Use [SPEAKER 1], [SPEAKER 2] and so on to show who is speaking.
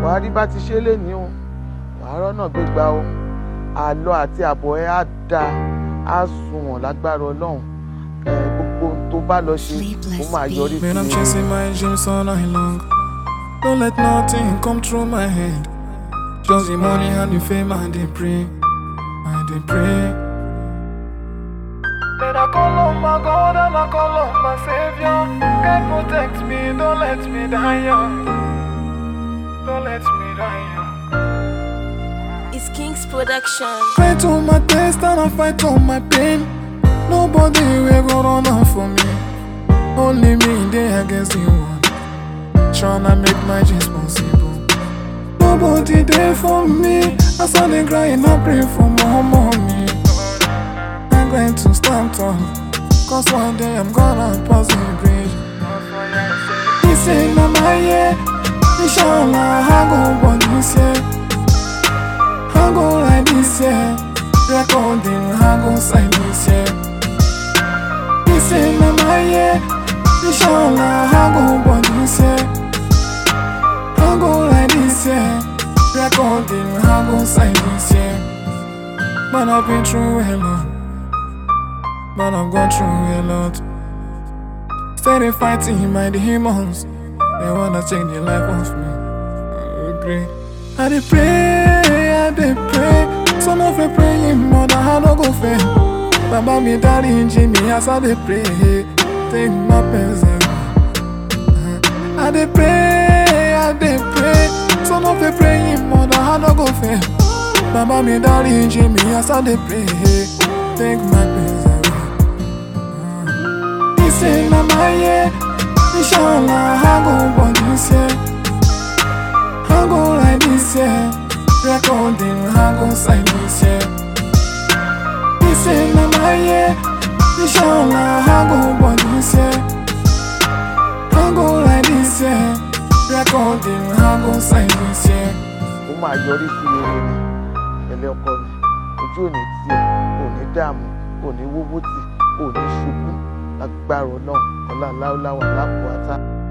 [SPEAKER 1] wàá rí bá ti ṣe lé ní o, wàá rọ́nà gbégbá o, àlọ àti àbọ̀ ẹ á dáa, á sunwọ̀n lágbára Ọlọ́run. Gbogbo tó bá lọ ṣe ó máa yọrí sí i.
[SPEAKER 2] Man, I'm chasing my dreams all night long. Don't let nothing come through my head. Just the money and the fame, I dey pray, I dey pray. Let I call on my God and I call on my Savior. God protect me, don't let me die young. Don't let me die young.
[SPEAKER 3] It's King's production.
[SPEAKER 2] Fight on my taste and I fight on my pain. Nobody will go run out for me. Only me there against the world, tryna make my dreams possible. Nobody there for me. As I dey grind, I pray for more mommy. I'm going to stand tall, cause one day I'm gonna pass the bridge. This ain't not my year. Inshallah, I go born this year. I go like this year. Recording, I go sign this year. This ain't not my year. Inshallah, I go born this year. I go like this year. Recording, I go sign this year. Man, I've been through a lot. Man, I've gone through a lot. Steady fighting my demons. They wanna take the life of me. I agree. I dey pray, I dey pray. Some of you praying more than I no go fail. Baba me daddy Jimmy as I dey pray. Take my pains away. I dey pray, I dey pray. Some of you praying more than I no go fail. Baba me daddy Jimmy as I dey pray. Take my pains away. This ain't not my year. Inshallah, I go born this year. I go like this year. Recording, I go sign this year. This ain't not my year. Inshallah, I go born this year. I go like this year. Recording, I go sign this year.
[SPEAKER 1] Ó máa yọrí sí rere ni. Ẹlẹ́ ọkọ mi, ojú ò ní tiẹ̀, ò ní dààmú, ò ní wówó tì, ò ní ṣubú. Lágbára Ọlọ́run, ọlá láúláwà lápò àtà.